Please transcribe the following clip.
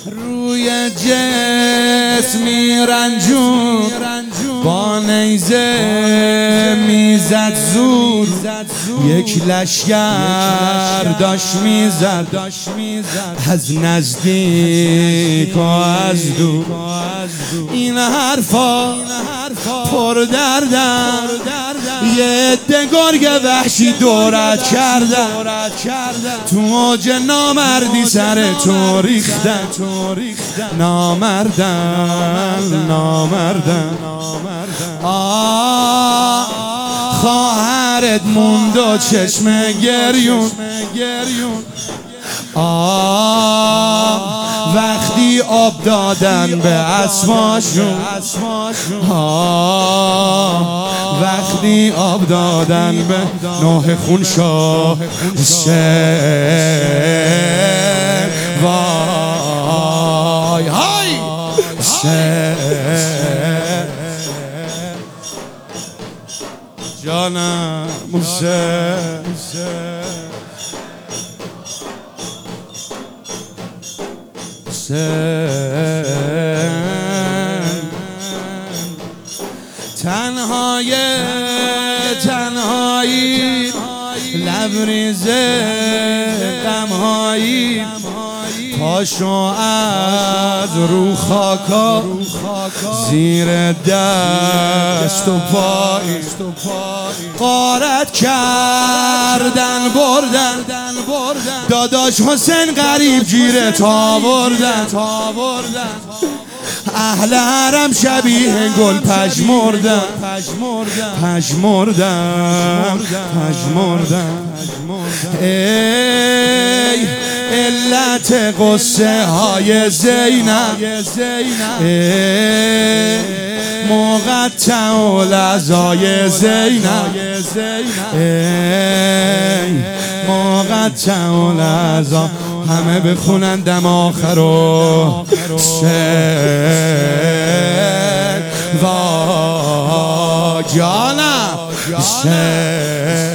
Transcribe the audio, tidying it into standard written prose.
روی جسمی رنجور با نیزه میزد زور، یک لشگر داشت میزد از نزدیک و از دور. این حرفا پر دردن، یه عده گرگ وحشی دورت کردن، تو موج نامردی سر تو ریختن. نامردن خواهرت موند و چشم گریون. وقتی آب دادن به اسماشون، وقتی آب دادن به نوح خون شاه وای های جانم تنهایی لبریز غمهایی، پاشو از رو خاکا زیر دست و پایی، غارت کردن بردن، داداش حسین غریب گیرت آوردن. اهل حرم شبیه گل پژمردن. ای علت قصه های زینب، مقطع العزای زینب، مقطع العزا. همه بخونندم آخرو و جانم